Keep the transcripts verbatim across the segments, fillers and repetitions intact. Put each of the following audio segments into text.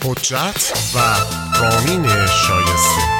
حجت و رامین شایسته.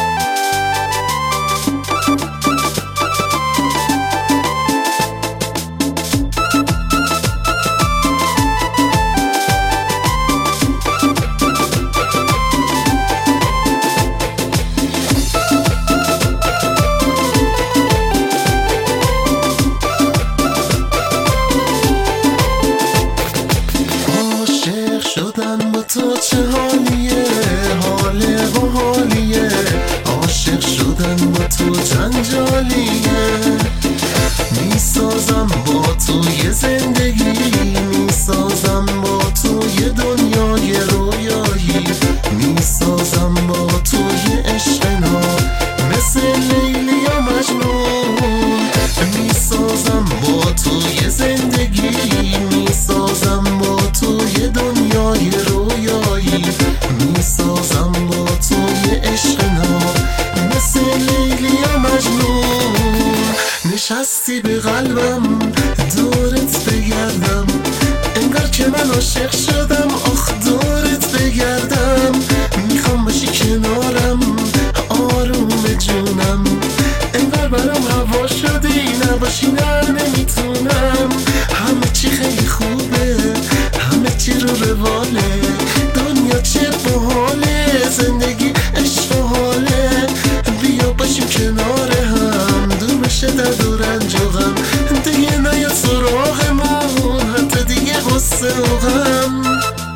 تو چه حالیه، حاله و حالیه، عاشق شدن با تو جنجالیه. میسازم با تو یه زندگی، میسازم با تو یه دنیای رویایی، میسازم با تو یه عشق ناب مثل لیلی یا مجنون. میسازم با تو یه زندگی، میسازم با تو یه دنیای رویایی، میسازم با تو یه عشق ناب مثل لیلی یا مجنون. نشستی به قلبم دورت بگردم، انگار که من عاشق شدم، آخ دورت بگردم. میخوام باشی کنارم آروم جونم، انگار برام هوا شدی، نباشی نه نمیتونم. همه چی خیلی خوبه، همه چی رو رواله، دنیا چه باحاله، زندگی عشق و حاله. بیا باشیم کنار هم، دور بشه درد و رنج و غم، دیگه نیاد سراغمون حتی دیگه غصه و غم.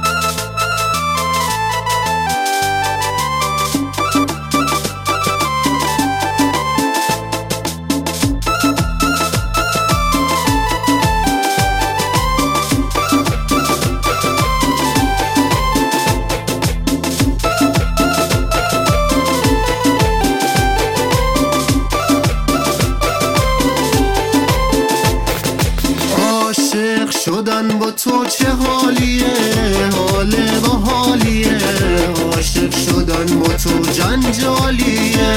شدن با تو چه حالیه، حاله و حالیه، عاشق شدن با تو جنجالیه.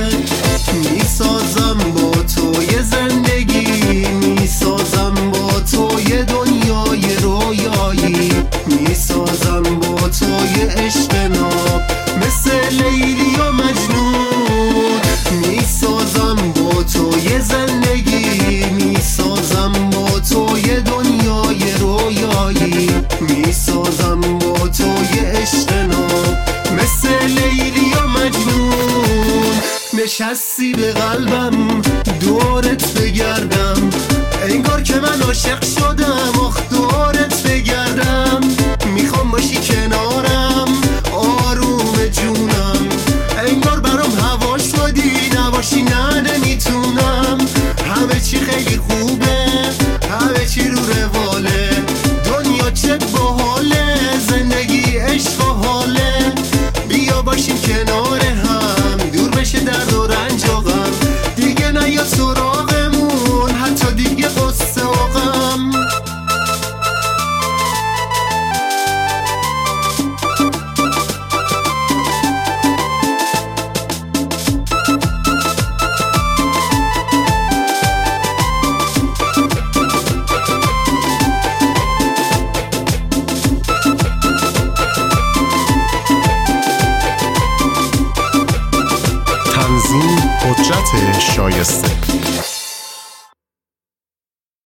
میسازم با تو یه زندگی، میسازم با تو یه دنیای رویایی، میسازم با تو یه عشق ناب مثل لیلی و مجنون. میسازم با تو یه زندگی، میسازم با تو یه دنیای رویایی، میسازم با تو یه عشق ناب مثل لیلی و مجنون. نشستی به قلبم دورت بگردم، انگار که من عاشق شدم، آخ دورت بگردم. میخوام باشی کنارم آروم جونم، انگار برام هوا شدی، نباشی نه نمیتونم. همه چی خیلی خوبه، همه چی رو رواله، دنیا چه باحاله، زندگی عشق و حاله. بیا باشیم کنار هم، دور بشه درد و رنج و غم، دیگه نیاد سراغمون حتی دیگه غصه و غم. تنظیم حجت شایسته.